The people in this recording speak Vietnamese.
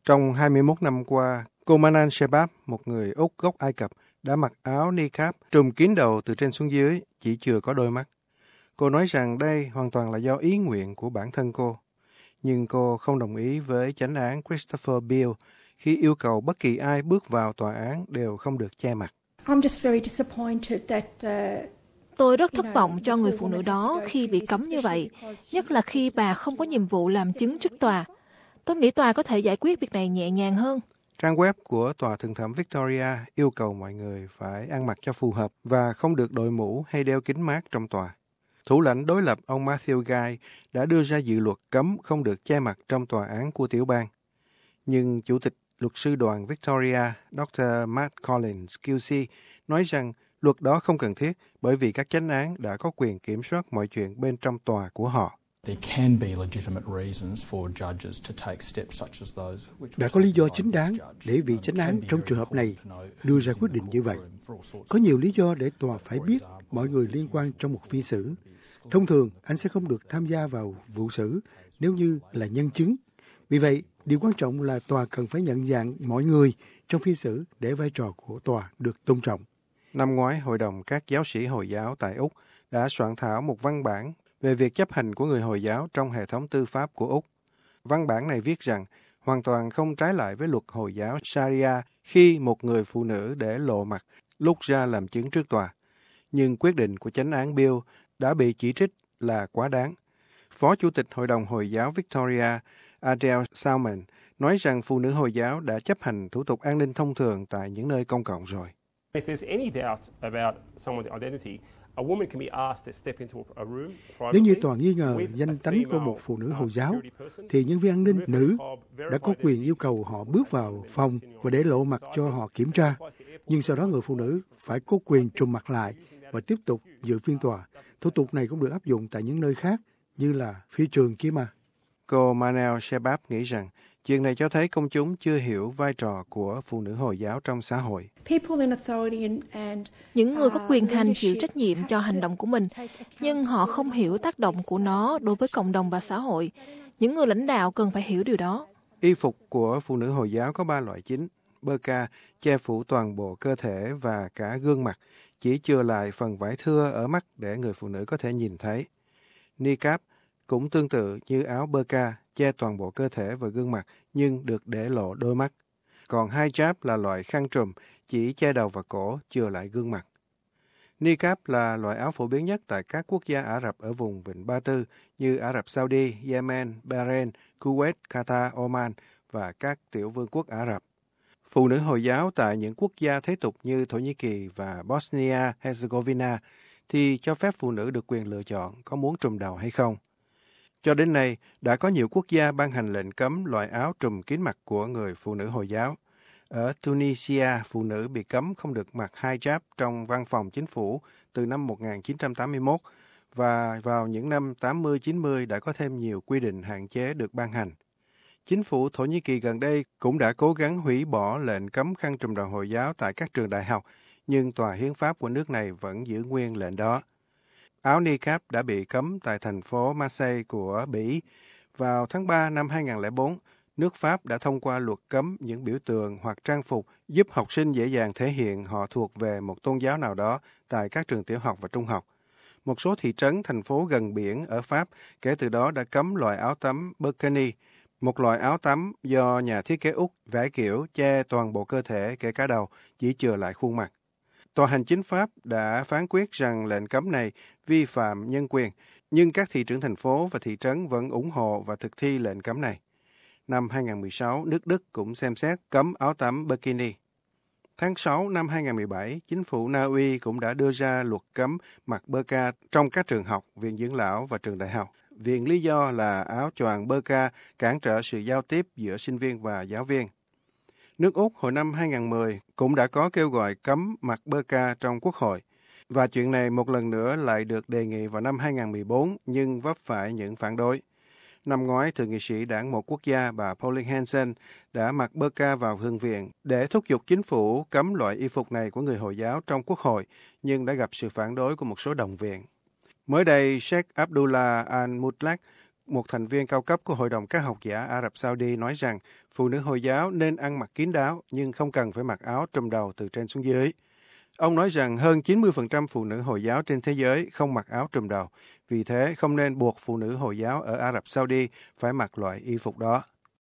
Trong 21 năm qua, cô Manan Shebab, một người Úc gốc Ai Cập, đã mặc áo niqab trùm kín đầu từ trên xuống dưới, chỉ chừa có đôi mắt. Cô nói rằng đây hoàn toàn là do ý nguyện của bản thân cô. Nhưng cô không đồng ý với chánh án Christopher Beale khi yêu cầu bất kỳ ai bước vào tòa án đều không được che mặt. Tôi rất thất vọng cho người phụ nữ đó khi bị cấm như vậy, nhất là khi bà không có nhiệm vụ làm chứng trước tòa. Tôi nghĩ tòa có thể giải quyết việc này nhẹ nhàng hơn. Trang web của Tòa Thượng thẩm Victoria yêu cầu mọi người phải ăn mặc cho phù hợp và không được đội mũ hay đeo kính mát trong tòa. Thủ lãnh đối lập ông Matthew Guy đã đưa ra dự luật cấm không được che mặt trong tòa án của tiểu bang. Nhưng Chủ tịch Luật sư đoàn Victoria, Dr. Matt Collins, QC, nói rằng luật đó không cần thiết bởi vì các chánh án đã có quyền kiểm soát mọi chuyện bên trong tòa của họ. Đã có lý do chính đáng để vị chánh án trong trường hợp này đưa ra quyết định như vậy. Có nhiều lý do để tòa phải biết mọi người liên quan trong một phiên xử. Thông thường, anh sẽ không được tham gia vào vụ xử nếu như là nhân chứng. Vì vậy, điều quan trọng là tòa cần phải nhận dạng mọi người trong phiên xử để vai trò của tòa được tôn trọng. Năm ngoái, Hội đồng các giáo sĩ Hồi giáo tại Úc đã soạn thảo một văn bản về việc chấp hành của người Hồi giáo trong hệ thống tư pháp của Úc. Văn bản này viết rằng hoàn toàn không trái lại với luật Hồi giáo Sharia khi một người phụ nữ để lộ mặt lúc ra làm chứng trước tòa. Nhưng quyết định của chánh án Beale đã bị chỉ trích là quá đáng. Phó Chủ tịch Hội đồng Hồi giáo Victoria, Adele Salmon, nói rằng phụ nữ Hồi giáo đã chấp hành thủ tục an ninh thông thường tại những nơi công cộng rồi. Nếu như tòa nghi ngờ danh tánh của một phụ nữ Hồi giáo, thì nhân viên an ninh nữ đã có quyền yêu cầu họ bước vào phòng và để lộ mặt cho họ kiểm tra. Nhưng sau đó người phụ nữ phải có quyền trùm mặt lại và tiếp tục dự phiên tòa. Thủ tục này cũng được áp dụng tại những nơi khác như là phi trường kia mà. Cô Manal Shebab nghĩ rằng chuyện này cho thấy công chúng chưa hiểu vai trò của phụ nữ Hồi giáo trong xã hội. Những người có quyền hành chịu trách nhiệm cho hành động của mình, nhưng họ không hiểu tác động của nó đối với cộng đồng và xã hội. Những người lãnh đạo cần phải hiểu điều đó. Y phục của phụ nữ Hồi giáo có 3 loại chính. Burqa che phủ toàn bộ cơ thể và cả gương mặt, chỉ chừa lại phần vải thưa ở mắt để người phụ nữ có thể nhìn thấy. Niqab cũng tương tự như áo burqa, che toàn bộ cơ thể và gương mặt nhưng được để lộ đôi mắt. Còn hijab là loại khăn trùm, chỉ che đầu và cổ, chừa lại gương mặt. Niqab là loại áo phổ biến nhất tại các quốc gia Ả Rập ở vùng Vịnh Ba Tư như Ả Rập Saudi, Yemen, Bahrain, Kuwait, Qatar, Oman và các tiểu vương quốc Ả Rập. Phụ nữ Hồi giáo tại những quốc gia thế tục như Thổ Nhĩ Kỳ và Bosnia-Herzegovina thì cho phép phụ nữ được quyền lựa chọn có muốn trùm đầu hay không. Cho đến nay, đã có nhiều quốc gia ban hành lệnh cấm loại áo trùm kín mặt của người phụ nữ Hồi giáo. Ở Tunisia, phụ nữ bị cấm không được mặc hijab trong văn phòng chính phủ từ năm 1981 và vào những năm 80-90 đã có thêm nhiều quy định hạn chế được ban hành. Chính phủ Thổ Nhĩ Kỳ gần đây cũng đã cố gắng hủy bỏ lệnh cấm khăn trùm đầu Hồi giáo tại các trường đại học, nhưng tòa hiến pháp của nước này vẫn giữ nguyên lệnh đó. Áo niqab đã bị cấm tại thành phố Marseille của Bỉ. Vào tháng 3 năm 2004, nước Pháp đã thông qua luật cấm những biểu tượng hoặc trang phục giúp học sinh dễ dàng thể hiện họ thuộc về một tôn giáo nào đó tại các trường tiểu học và trung học. Một số thị trấn, thành phố gần biển ở Pháp kể từ đó đã cấm loại áo tắm burkini, một loại áo tắm do nhà thiết kế Úc vẽ kiểu che toàn bộ cơ thể kể cả đầu, chỉ chừa lại khuôn mặt. Tòa hành chính Pháp đã phán quyết rằng lệnh cấm này vi phạm nhân quyền, nhưng các thị trưởng thành phố và thị trấn vẫn ủng hộ và thực thi lệnh cấm này. Năm 2016, nước Đức cũng xem xét cấm áo tắm bikini. Tháng 6 năm 2017, chính phủ Na Uy cũng đã đưa ra luật cấm mặc burqa trong các trường học, viện dưỡng lão và trường đại học. Viện lý do là áo choàng burqa cản trở sự giao tiếp giữa sinh viên và giáo viên. Nước Úc hồi năm 2010 cũng đã có kêu gọi cấm mặc burqa trong Quốc hội. Và chuyện này một lần nữa lại được đề nghị vào năm 2014 nhưng vấp phải những phản đối. Năm ngoái, Thượng nghị sĩ Đảng Một Quốc gia bà Pauline Hanson đã mặc burqa vào Thượng viện để thúc giục chính phủ cấm loại y phục này của người Hồi giáo trong Quốc hội, nhưng đã gặp sự phản đối của một số đồng viện. Mới đây, Sheikh Abdullah Al-Mutlaq, một thành viên cao cấp của Hội đồng các học giả Ả Rập Saudi nói rằng phụ nữ Hồi giáo nên ăn mặc kín đáo nhưng không cần phải mặc áo trùm đầu từ trên xuống dưới. Ông nói rằng hơn 90% phụ nữ Hồi giáo trên thế giới không mặc áo trùm đầu, vì thế không nên buộc phụ nữ Hồi giáo ở Ả Rập Saudi phải mặc loại y phục đó.